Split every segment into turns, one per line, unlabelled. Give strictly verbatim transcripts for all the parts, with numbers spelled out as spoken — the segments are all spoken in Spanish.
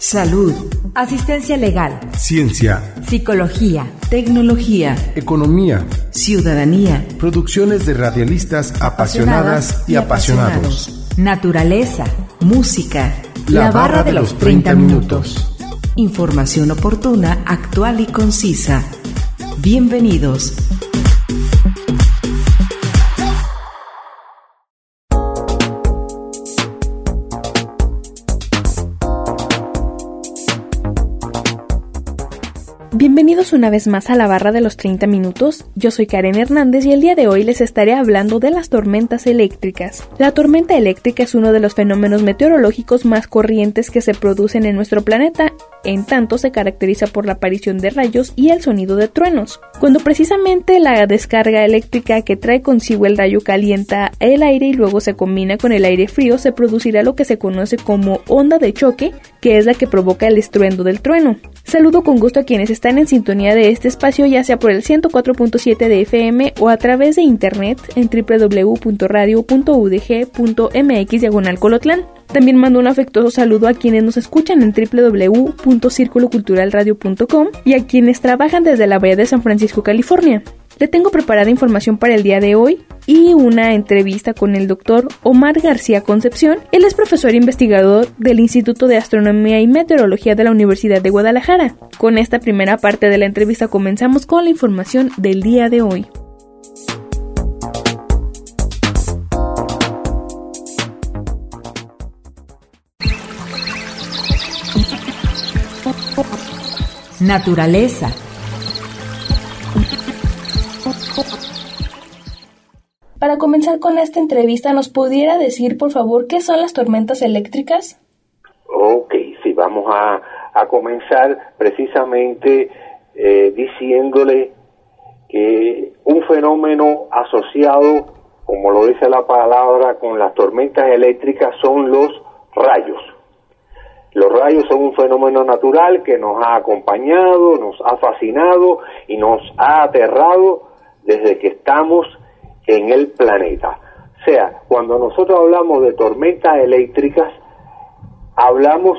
salud, asistencia legal,
ciencia,
psicología, tecnología,
economía,
ciudadanía,
producciones de radialistas apasionadas y apasionados,
naturaleza, música,
la, la barra de los treinta minutos.
Información oportuna, actual y concisa. Bienvenidos.
Bienvenidos una vez más a la barra de los treinta minutos. Yo soy Karen Hernández y el día de hoy les estaré hablando de las tormentas eléctricas. La tormenta eléctrica es uno de los fenómenos meteorológicos más corrientes que se producen en nuestro planeta, en tanto se caracteriza por la aparición de rayos y el sonido de truenos. Cuando precisamente la descarga eléctrica que trae consigo el rayo calienta el aire y luego se combina con el aire frío, se producirá lo que se conoce como onda de choque, que es la que provoca el estruendo del trueno. Saludo con gusto a quienes están en sintonía de este espacio, ya sea por el ciento cuatro punto siete de F M o a través de internet en doble u doble u doble u punto radio punto u d g punto m x diagonal Colotlán. También mando un afectuoso saludo a quienes nos escuchan en doble u doble u doble u punto círculo cultural radio punto com y a quienes trabajan desde la Bahía de San Francisco, California. Le tengo preparada información para el día de hoy y una entrevista con el doctor Omar García Concepción. Él es profesor e investigador del Instituto de Astronomía y Meteorología de la Universidad de Guadalajara. Con esta primera parte de la entrevista comenzamos con la información del día de hoy.
Naturaleza.
Para comenzar con esta entrevista, ¿nos pudiera decir, por favor, qué son las tormentas eléctricas?
Ok, sí, vamos a, a comenzar precisamente eh, diciéndole que un fenómeno asociado, como lo dice la palabra, con las tormentas eléctricas son los rayos. Los rayos son un fenómeno natural que nos ha acompañado, nos ha fascinado y nos ha aterrado desde que estamos en el planeta. O sea, cuando nosotros hablamos de tormentas eléctricas, hablamos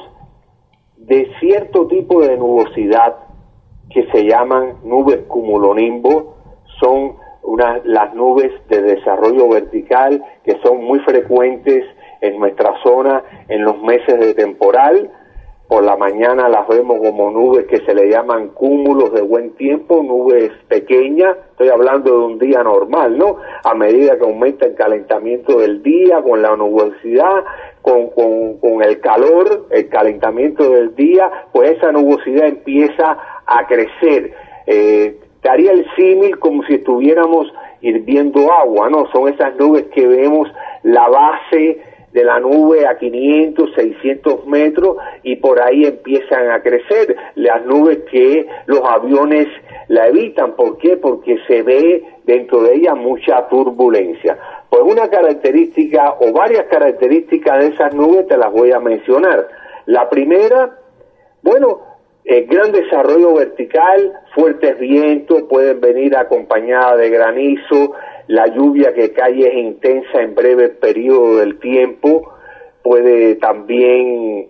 de cierto tipo de nubosidad que se llaman nubes cumulonimbo. Son unas, las nubes de desarrollo vertical que son muy frecuentes en nuestra zona en los meses de temporal. Por la mañana las vemos como nubes que se le llaman cúmulos de buen tiempo, nubes pequeñas. Estoy hablando de un día normal, ¿no? A medida que aumenta el calentamiento del día, con la nubosidad, con, con, con el calor, el calentamiento del día, pues esa nubosidad empieza a crecer. Eh, te haría el símil como si estuviéramos hirviendo agua, ¿no? Son esas nubes que vemos la base de la nube a quinientos, seiscientos metros y por ahí empiezan a crecer las nubes que los aviones la evitan. ¿Por qué? Porque se ve dentro de ella mucha turbulencia. Pues una característica o varias características de esas nubes te las voy a mencionar. La primera, bueno, el gran desarrollo vertical, fuertes vientos, pueden venir acompañadas de granizo. La lluvia que cae es intensa en breve periodo del tiempo, puede también,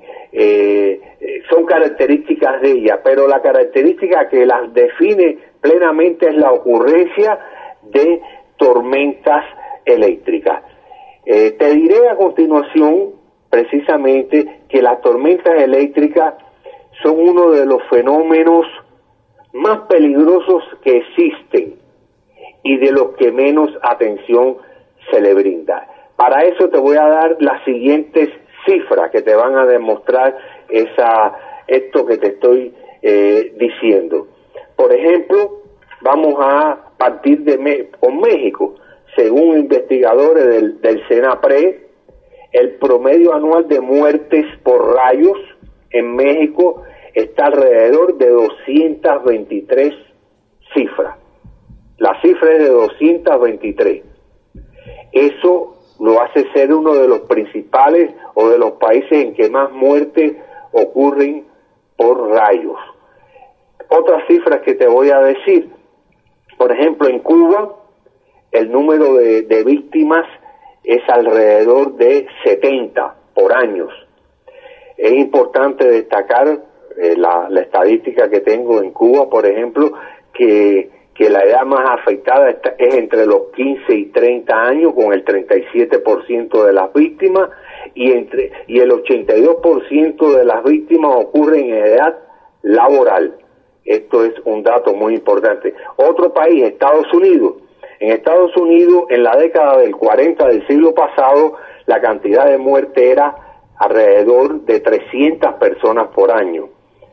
eh, son características de ella, pero la característica que las define plenamente es la ocurrencia de tormentas eléctricas. Eh, te diré a continuación precisamente que las tormentas eléctricas son uno de los fenómenos más peligrosos que existen y de los que menos atención se le brinda. Para eso te voy a dar las siguientes cifras que te van a demostrar esa, esto que te estoy eh, diciendo. Por ejemplo, vamos a partir de Me- con México. Según investigadores del, del CENAPRE, el promedio anual de muertes por rayos en México está alrededor de doscientas veintitrés cifras. La cifra es de doscientas veintitrés. Eso lo hace ser uno de los principales o de los países en que más muertes ocurren por rayos. Otras cifras que te voy a decir. Por ejemplo, en Cuba, el número de, de víctimas es alrededor de setenta por años. Es importante destacar eh, la, la estadística que tengo en Cuba, por ejemplo, que, que la edad más afectada está, es entre los quince y treinta años, con el treinta y siete por ciento de las víctimas, y entre y el ochenta y dos por ciento de las víctimas ocurren en edad laboral. Esto es un dato muy importante. Otro país, Estados Unidos. En Estados Unidos, en la década del cuarenta del siglo pasado, la cantidad de muerte era alrededor de trescientas personas por año.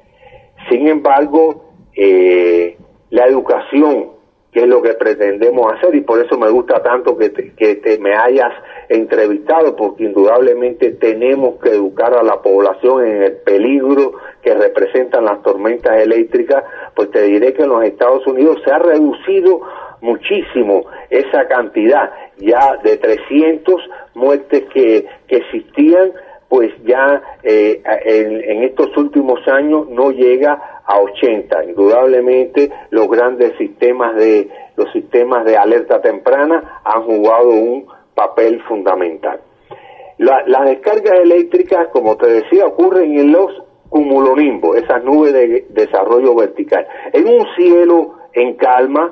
Sin embargo, eh, la educación, que es lo que pretendemos hacer, y por eso me gusta tanto que te, que te me hayas entrevistado, porque indudablemente tenemos que educar a la población en el peligro que representan las tormentas eléctricas. Pues te diré que en los Estados Unidos se ha reducido muchísimo esa cantidad, ya de trescientas muertes que, que existían, pues ya eh, en, en estos últimos años no llega a ochenta. Indudablemente los grandes sistemas de los sistemas de alerta temprana han jugado un papel fundamental. La, las descargas eléctricas, como te decía, ocurren en los cumulonimbos, esas nubes de desarrollo vertical. En un cielo en calma,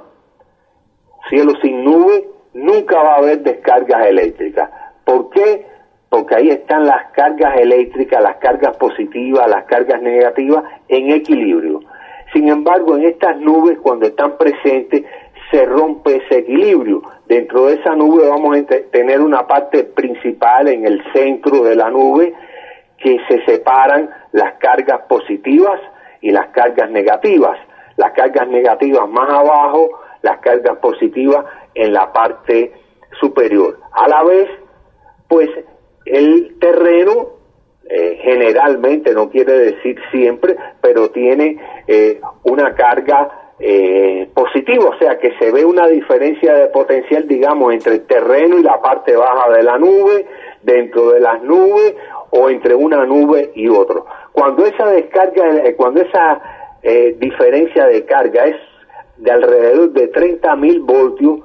cielo sin nube, nunca va a haber descargas eléctricas. ¿Por qué? Porque ahí están las cargas eléctricas, las cargas positivas, las cargas negativas en equilibrio. Sin embargo, en estas nubes, cuando están presentes, se rompe ese equilibrio. Dentro de esa nube vamos a tener una parte principal en el centro de la nube, que se separan las cargas positivas y las cargas negativas. Las cargas negativas más abajo, las cargas positivas en la parte superior. A la vez, pues, el terreno, eh, generalmente, no quiere decir siempre, pero tiene eh, una carga eh, positiva, o sea que se ve una diferencia de potencial, digamos, entre el terreno y la parte baja de la nube, dentro de las nubes, o entre una nube y otro. Cuando esa descarga, eh, cuando esa eh, diferencia de carga es de alrededor de treinta mil voltios,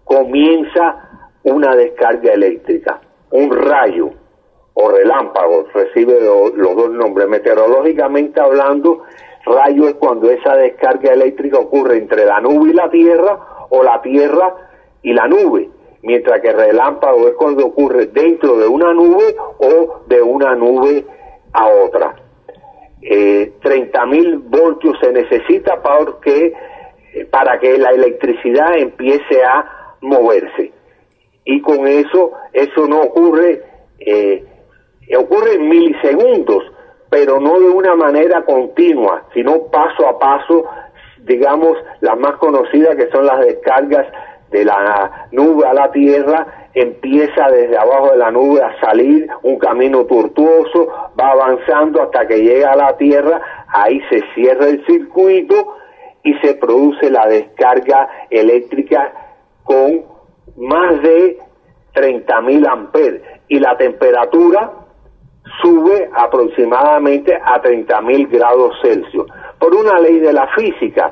comienza una descarga eléctrica. Un rayo o relámpago, recibe lo, los dos nombres. Meteorológicamente hablando, rayo es cuando esa descarga eléctrica ocurre entre la nube y la tierra, o la tierra y la nube, mientras que relámpago es cuando ocurre dentro de una nube o de una nube a otra. Eh, treinta mil voltios se necesita para que, para que la electricidad empiece a moverse. Y con eso, eso no ocurre, eh, ocurre en milisegundos, pero no de una manera continua, sino paso a paso. Digamos, las más conocidas, que son las descargas de la nube a la tierra, empieza desde abajo de la nube a salir un camino tortuoso, va avanzando hasta que llega a la tierra, ahí se cierra el circuito y se produce la descarga eléctrica con más de treinta mil amperes, y la temperatura sube aproximadamente a treinta mil grados Celsius. Por una ley de la física,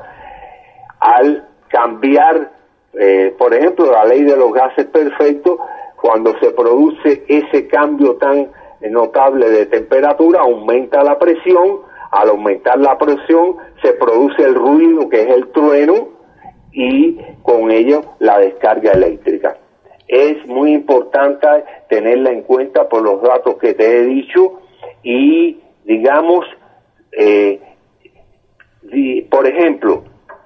al cambiar, eh, por ejemplo, la ley de los gases perfectos, cuando se produce ese cambio tan notable de temperatura, aumenta la presión. Al aumentar la presión, se produce el ruido, que es el trueno, y con ello la descarga eléctrica. Es muy importante tenerla en cuenta por los datos que te he dicho, y digamos, eh, di, por ejemplo,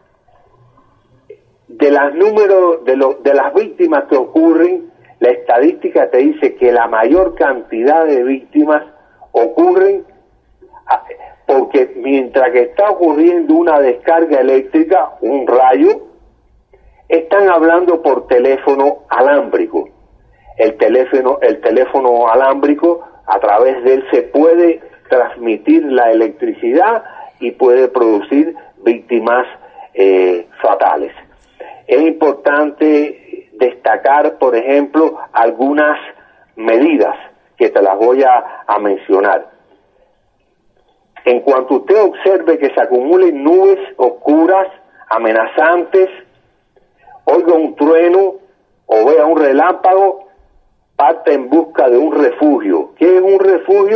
de las números de, lo, de las víctimas que ocurren, la estadística te dice que la mayor cantidad de víctimas ocurren a, porque mientras que está ocurriendo una descarga eléctrica, un rayo, están hablando por teléfono alámbrico. El teléfono, el teléfono alámbrico, a través de él se puede transmitir la electricidad y puede producir víctimas eh, fatales. Es importante destacar, por ejemplo, algunas medidas que te las voy a, a mencionar. En cuanto usted observe que se acumulen nubes oscuras, amenazantes, oiga un trueno o vea un relámpago, parte en busca de un refugio. ¿Qué es un refugio?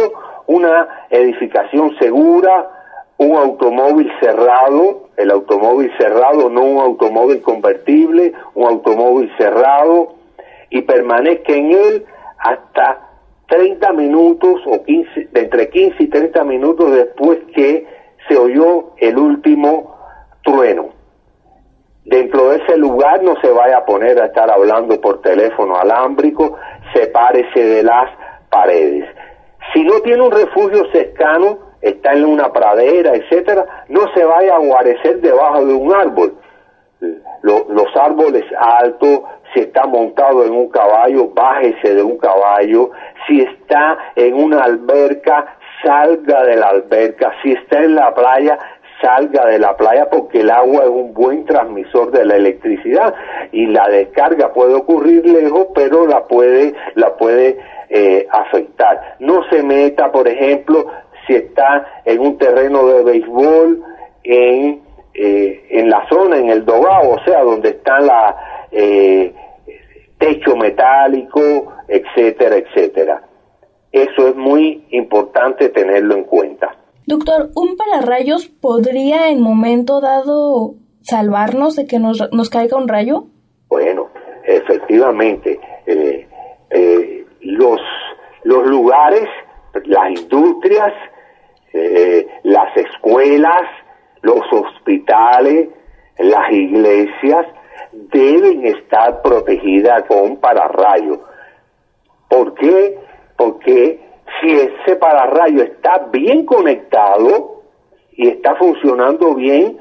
una edificación segura, un automóvil cerrado, el automóvil cerrado, no un automóvil convertible, un automóvil cerrado, y permanezca en él hasta treinta minutos o quince, entre quince y treinta minutos después que se oyó el último trueno. Dentro de ese lugar no se vaya a poner a estar hablando por teléfono alámbrico, sepárese de las paredes. Si no tiene un refugio cercano, está en una pradera, etcétera, no se vaya a guarecer debajo de un árbol. Los, los árboles altos, si está montado en un caballo, bájese de un caballo. Si está en una alberca, salga de la alberca. Si está en la playa, salga de la playa, porque el agua es un buen transmisor de la electricidad y la descarga puede ocurrir lejos, pero la puede la puede eh, afectar. No se meta, por ejemplo, si está en un terreno de béisbol, en eh, en la zona, en el dogado, o sea, donde está la eh, techo metálico, etcétera, etcétera. Eso es muy importante tenerlo en cuenta.
Doctor, ¿un pararrayos podría en momento dado salvarnos de que nos, nos caiga un rayo?
Bueno, efectivamente, eh, eh, los, los lugares, las industrias, eh, las escuelas, los hospitales, las iglesias deben estar protegidas con un pararrayo. ¿Por qué? Porque si ese pararrayo está bien conectado y está funcionando bien,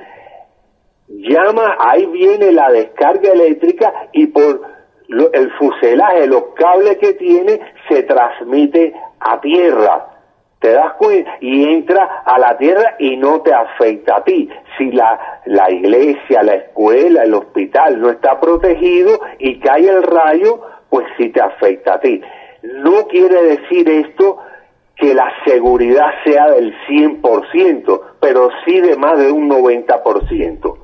llama, ahí viene la descarga eléctrica y por lo, el fuselaje, los cables que tiene, se transmite a tierra. ¿Te das cuenta? Y entra a la tierra y no te afecta a ti. Si la, la iglesia, la escuela, el hospital no está protegido y cae el rayo, pues sí te afecta a ti. No quiere decir esto que la seguridad sea del cien por ciento, pero sí de más de un noventa por ciento.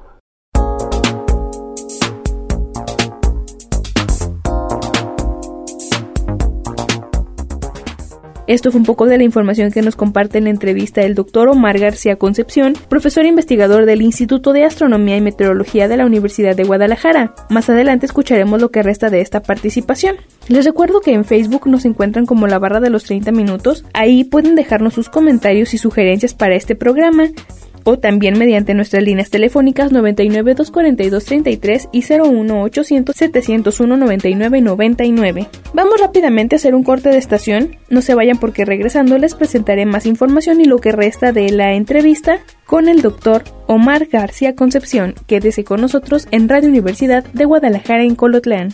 Esto fue un poco de la información que nos comparte en la entrevista el doctor Omar García Concepción, profesor investigador del Instituto de Astronomía y Meteorología de la Universidad de Guadalajara. Más adelante escucharemos lo que resta de esta participación. Les recuerdo que en Facebook nos encuentran como la barra de los treinta minutos. Ahí pueden dejarnos sus comentarios y sugerencias para este programa, o también mediante nuestras líneas telefónicas noventa y nueve, doscientos cuarenta y dos, treinta y tres y cero uno ochocientos, setecientos uno, noventa y nueve, noventa y nueve. Vamos rápidamente a hacer un corte de estación. No se vayan porque regresando les presentaré más información y lo que resta de la entrevista con el doctor Omar García Concepción. Quédese con nosotros en Radio Universidad de Guadalajara en Colotlán.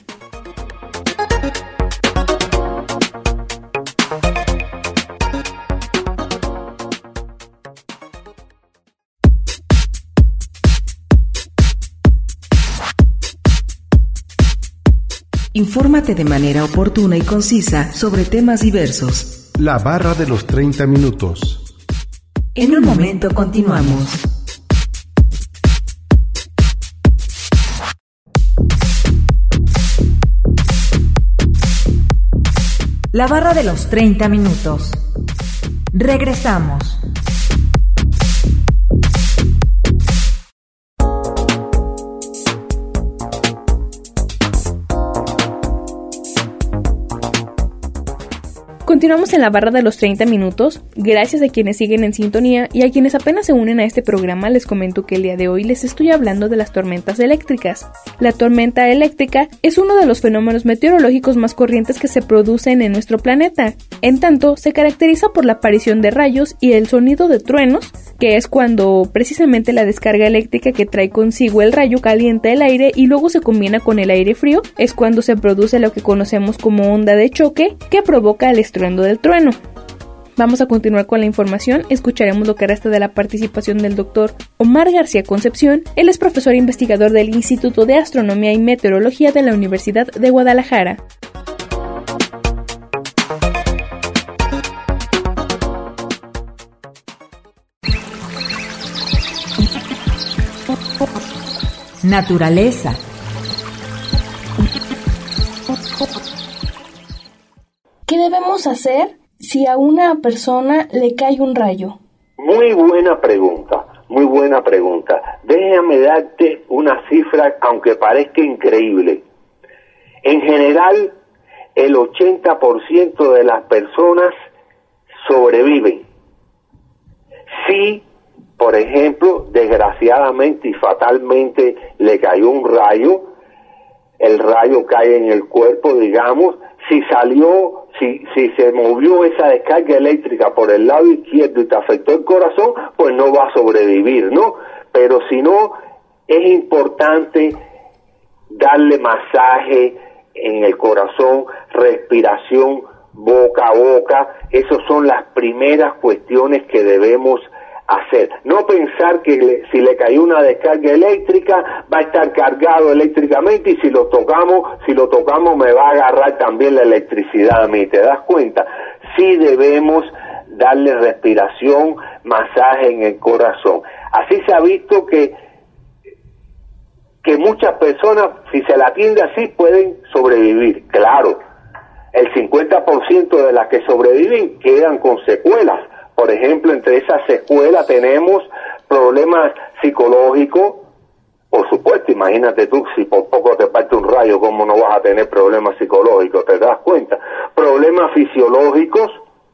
Infórmate de manera oportuna y concisa sobre temas diversos.
La barra de los treinta minutos.
En un momento continuamos. La barra de los treinta minutos. Regresamos.
Continuamos en la barra de los treinta minutos. Gracias a quienes siguen en sintonía y a quienes apenas se unen a este programa. Les comento que el día de hoy les estoy hablando de las tormentas eléctricas. La tormenta eléctrica es uno de los fenómenos meteorológicos más corrientes que se producen en nuestro planeta. En tanto, se caracteriza por la aparición de rayos y el sonido de truenos, que es cuando precisamente la descarga eléctrica que trae consigo el rayo calienta el aire y luego se combina con el aire frío. Es cuando se produce lo que conocemos como onda de choque, que provoca el estruendo del trueno. Vamos a continuar con la información. Escucharemos lo que resta de la participación del doctor Omar García Concepción. Él es profesor investigador del Instituto de Astronomía y Meteorología de la Universidad de Guadalajara.
Naturaleza.
¿Qué debemos hacer si a una persona le cae un rayo?
Muy buena pregunta, muy buena pregunta. Déjame darte una cifra, aunque parezca increíble. En general, el ochenta por ciento de las personas sobreviven. Si, por ejemplo, desgraciadamente y fatalmente le cayó un rayo, el rayo cae en el cuerpo, digamos, si salió, si, si se movió esa descarga eléctrica por el lado izquierdo y te afectó el corazón, pues no va a sobrevivir, ¿no? Pero si no, es importante darle masaje en el corazón, respiración boca a boca. Esas son las primeras cuestiones que debemos hacer. No pensar que le, si le cayó una descarga eléctrica va a estar cargado eléctricamente y si lo tocamos, si lo tocamos me va a agarrar también la electricidad a mí. ¿Te das cuenta? Sí debemos darle respiración, masaje en el corazón. Así se ha visto que que muchas personas, si se la atiende así, pueden sobrevivir. Claro, el cincuenta por ciento de las que sobreviven quedan con secuelas. Por ejemplo, entre esas secuelas tenemos problemas psicológicos. Por supuesto, imagínate tú, si por poco te parte un rayo, ¿cómo no vas a tener problemas psicológicos? ¿Te das cuenta? Problemas fisiológicos.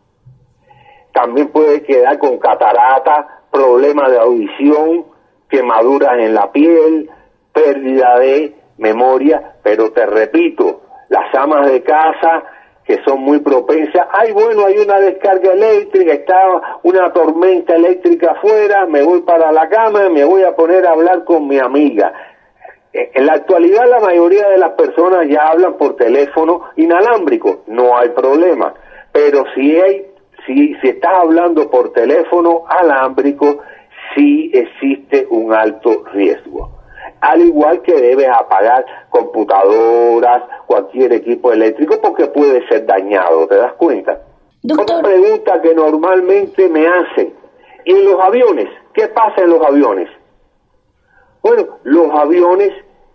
También puede quedar con catarata, problemas de audición, quemaduras en la piel, pérdida de memoria. Pero te repito, las amas de casa que son muy propensas, ay bueno, hay una descarga eléctrica, está una tormenta eléctrica afuera, me voy para la cama, me voy a poner a hablar con mi amiga. En la actualidad la mayoría de las personas ya hablan por teléfono inalámbrico, no hay problema, pero si hay, si, si estás hablando por teléfono alámbrico, sí existe un alto riesgo. Al igual que debes apagar computadoras, cualquier equipo eléctrico, porque puede ser dañado, ¿te das cuenta? Doctor. Otra pregunta que normalmente me hacen, ¿y en los aviones? ¿Qué pasa en los aviones? Bueno, los aviones,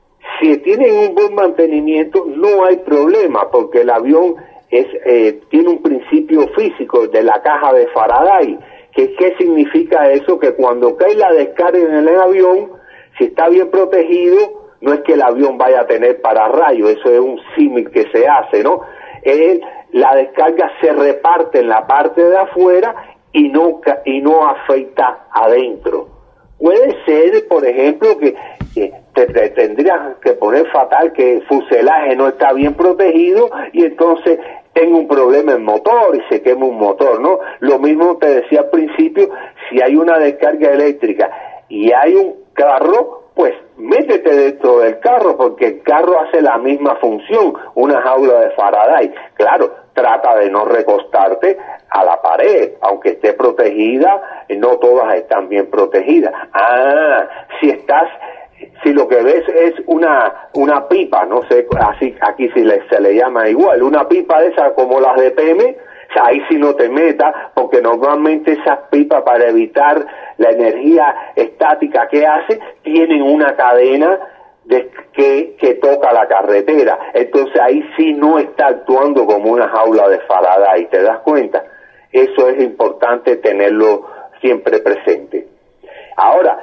si tienen un buen mantenimiento, no hay problema, porque el avión es eh, tiene un principio físico de la caja de Faraday. ¿Qué, qué significa eso? Que cuando cae la descarga en el avión, si está bien protegido, no es que el avión vaya a tener pararrayos, eso es un símil que se hace, ¿no? Eh, la descarga se reparte en la parte de afuera y no y no afecta adentro. Puede ser, por ejemplo, que, que te, te tendrías que poner fatal que el fuselaje no está bien protegido y entonces tenga un problema en motor y se quema un motor, ¿no? Lo mismo te decía al principio, si hay una descarga eléctrica y hay un carro, pues métete dentro del carro, porque el carro hace la misma función, una jaula de Faraday. Claro, trata de no recostarte a la pared, aunque esté protegida, no todas están bien protegidas. Ah, si estás, si lo que ves es una una pipa, no sé, así aquí sí le, se le llama igual, una pipa de esas como las de P M, ahí sí no te metas, porque normalmente esas pipas, para evitar la energía estática que hace, tienen una cadena de que, que toca la carretera. Entonces ahí sí no está actuando como una jaula de Faraday, ¿te das cuenta? Eso es importante tenerlo siempre presente. Ahora,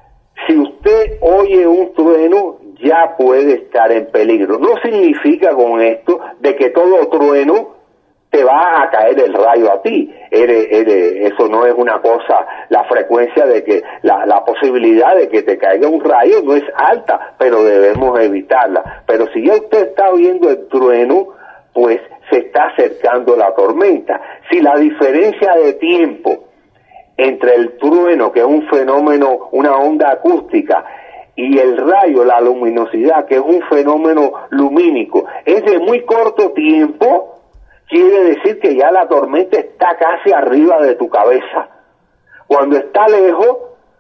si usted oye un trueno, ya puede estar en peligro. No significa con esto de que todo trueno te va a caer el rayo a ti. Eres, eres, eso no es una cosa, la frecuencia de que, la, la posibilidad de que te caiga un rayo no es alta, pero debemos evitarla. Pero si ya usted está viendo el trueno, pues se está acercando la tormenta. Si la diferencia de tiempo entre el trueno, que es un fenómeno, una onda acústica, y el rayo, la luminosidad, que es un fenómeno lumínico, es de muy corto tiempo, quiere decir que ya la tormenta está casi arriba de tu cabeza. Cuando está lejos,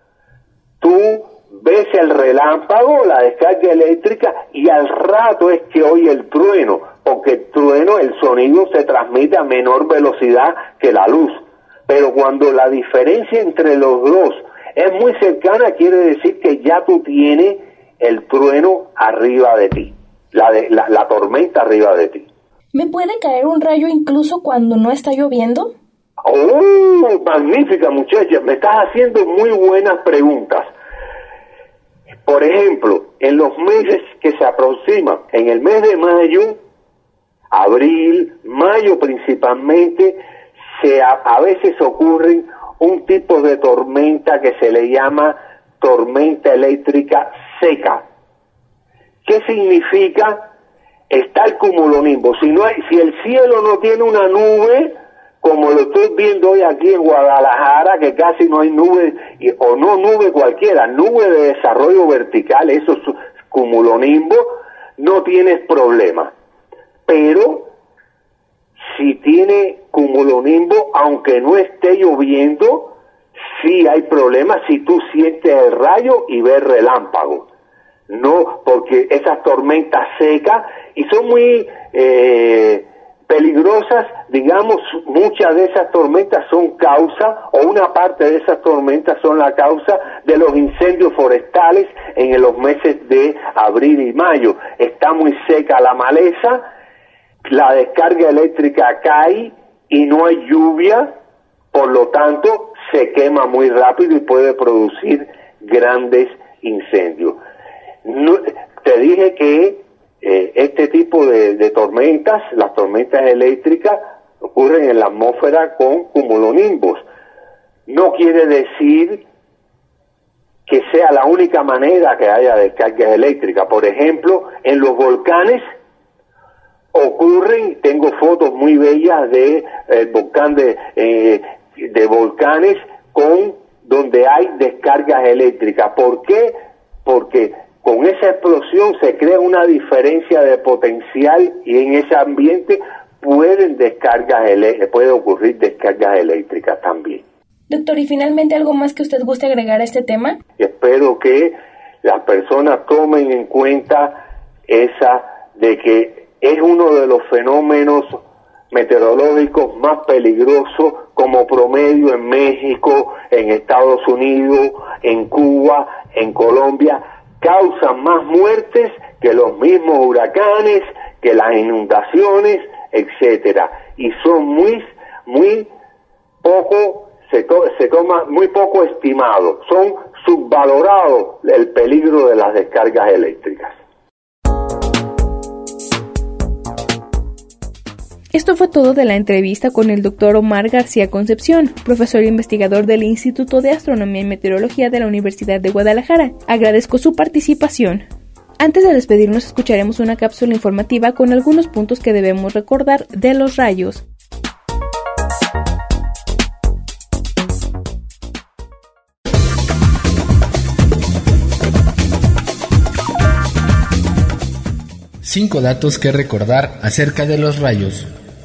tú ves el relámpago, la descarga eléctrica, y al rato es que oye el trueno, porque el trueno, el sonido se transmite a menor velocidad que la luz. Pero cuando la diferencia entre los dos es muy cercana, quiere decir que ya tú tienes el trueno arriba de ti, la, de, la, la tormenta arriba de ti.
¿Me puede caer un rayo incluso cuando no está lloviendo?
¡Oh, magnífica muchacha! Me estás haciendo muy buenas preguntas. Por ejemplo, en los meses que se aproximan, en el mes de mayo, abril, mayo principalmente, se a, a veces ocurren un tipo de tormenta que se le llama tormenta eléctrica seca. ¿Qué significa? Está el cumulonimbo. Si no hay, si el cielo no tiene una nube, como lo estoy viendo hoy aquí en Guadalajara, que casi no hay nube, o no nube cualquiera, nube de desarrollo vertical, eso es cumulonimbo, no tienes problema. Pero si tiene cumulonimbo, aunque no esté lloviendo, sí hay problema si tú sientes el rayo y ves relámpago. No, porque esas tormentas secas, y son muy eh, peligrosas, digamos, muchas de esas tormentas son causa, o una parte de esas tormentas son la causa de los incendios forestales en los meses de abril y mayo. Está muy seca la maleza, la descarga eléctrica cae y no hay lluvia, por lo tanto se quema muy rápido y puede producir grandes incendios. No, te dije que eh, este tipo de, de tormentas, las tormentas eléctricas, ocurren en la atmósfera con cumulonimbos. No quiere decir que sea la única manera que haya descargas eléctricas. Por ejemplo, en los volcanes ocurren, tengo fotos muy bellas de el volcán de, eh, de volcanes con donde hay descargas eléctricas. ¿Por qué? Porque con esa explosión se crea una diferencia de potencial y en ese ambiente pueden descargas ele- puede ocurrir descargas eléctricas también.
Doctor, y finalmente, ¿algo más que usted guste agregar a este tema?
Espero que las personas tomen en cuenta esa de que es uno de los fenómenos meteorológicos más peligrosos como promedio en México, en Estados Unidos, en Cuba, en Colombia. Causan más muertes que los mismos huracanes, que las inundaciones, etcétera. Y son muy, muy poco, se, to, se toma muy poco estimados. Son subvalorados el peligro de las descargas eléctricas.
Esto fue todo de la entrevista con el doctor Omar García Concepción, profesor e investigador del Instituto de Astronomía y Meteorología de la Universidad de Guadalajara. Agradezco su participación. Antes de despedirnos, escucharemos una cápsula informativa con algunos puntos que debemos recordar de los rayos.
Cinco datos que recordar acerca de los rayos.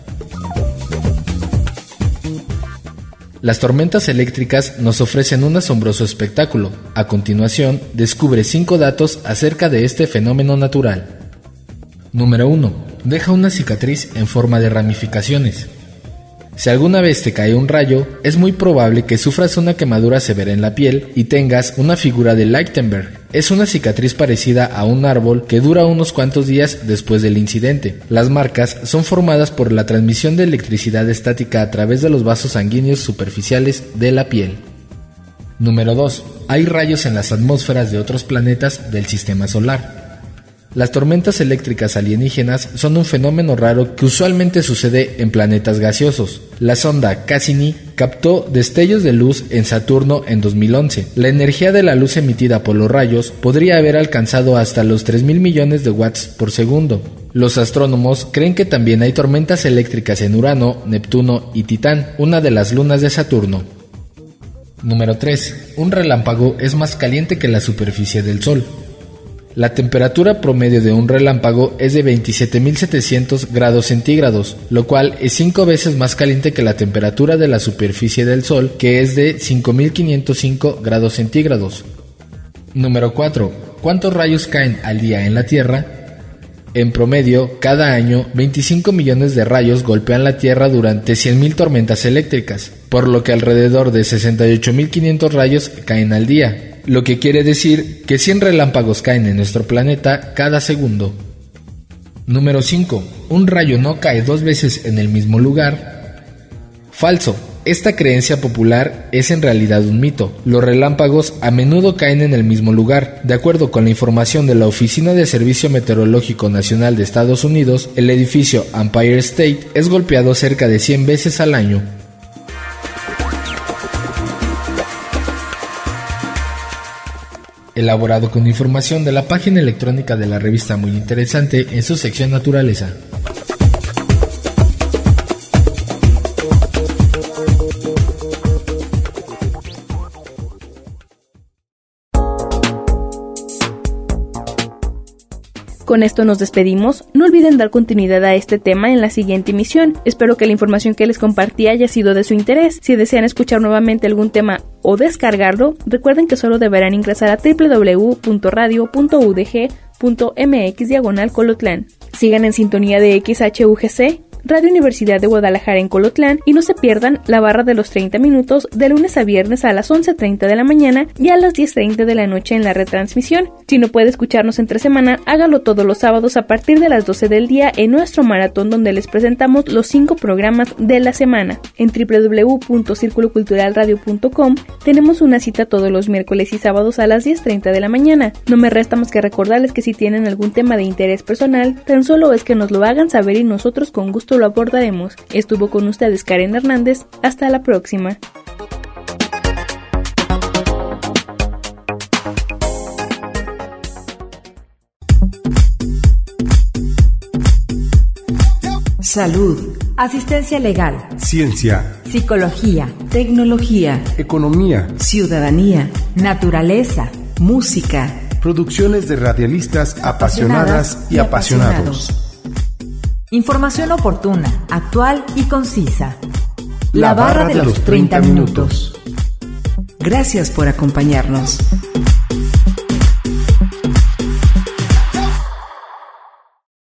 Las tormentas eléctricas nos ofrecen un asombroso espectáculo. A continuación, descubre cinco datos acerca de este fenómeno natural. Número uno. Deja una cicatriz en forma de ramificaciones. Si alguna vez te cae un rayo, es muy probable que sufras una quemadura severa en la piel y tengas una figura de Lichtenberg. Es una cicatriz parecida a un árbol que dura unos cuantos días después del incidente. Las marcas son formadas por la transmisión de electricidad estática a través de los vasos sanguíneos superficiales de la piel. Número dos. Hay rayos en las atmósferas de otros planetas del sistema solar. Las tormentas eléctricas alienígenas son un fenómeno raro que usualmente sucede en planetas gaseosos. La sonda Cassini captó destellos de luz en Saturno en dos mil once. La energía de la luz emitida por los rayos podría haber alcanzado hasta los tres mil millones de watts por segundo. Los astrónomos creen que también hay tormentas eléctricas en Urano, Neptuno y Titán, una de las lunas de Saturno. Número tres. Un relámpago es más caliente que la superficie del Sol. La temperatura promedio de un relámpago es de veintisiete mil setecientos grados centígrados, lo cual es cinco veces más caliente que la temperatura de la superficie del Sol, que es de cinco mil quinientos cinco grados centígrados. Número cuatro. ¿Cuántos rayos caen al día en la Tierra? En promedio, cada año, veinticinco millones de rayos golpean la Tierra durante cien mil tormentas eléctricas, por lo que alrededor de sesenta y ocho mil quinientos rayos caen al día, lo que quiere decir que cien relámpagos caen en nuestro planeta cada segundo. Número cinco. Un rayo no cae dos veces en el mismo lugar. Falso. Esta creencia popular es en realidad un mito. Los relámpagos a menudo caen en el mismo lugar. De acuerdo con la información de la Oficina de Servicio Meteorológico Nacional de Estados Unidos, el edificio Empire State es golpeado cerca de cien veces al año. Elaborado con información de la página electrónica de la revista Muy Interesante en su sección Naturaleza.
Con esto nos despedimos. No olviden dar continuidad a este tema en la siguiente emisión. Espero que la información que les compartí haya sido de su interés. Si desean escuchar nuevamente algún tema o descargarlo, recuerden que solo deberán ingresar a doble u doble u doble u punto radio punto u d g punto m x diagonal Colotlán. Sigan en sintonía de X H U G C, Radio Universidad de Guadalajara en Colotlán, y no se pierdan la barra de los treinta minutos de lunes a viernes a las once treinta de la mañana y a las diez treinta de la noche en la retransmisión. Si no puede escucharnos entre semana, hágalo todos los sábados a partir de las doce del día en nuestro maratón, donde les presentamos los cinco programas de la semana. En doble u doble u doble u punto círculo cultural radio punto com tenemos una cita todos los miércoles y sábados a las diez treinta de la mañana. No me resta más que recordarles que si tienen algún tema de interés personal, tan solo es que nos lo hagan saber y nosotros con gusto lo abordaremos. Estuvo con ustedes Karen Hernández. Hasta la próxima.
Salud,
asistencia legal,
ciencia,
psicología,
tecnología,
economía,
ciudadanía,
naturaleza,
música,
producciones de radialistas apasionadas y apasionados.
Información oportuna, actual y concisa.
La barra de los treinta minutos.
Gracias por acompañarnos.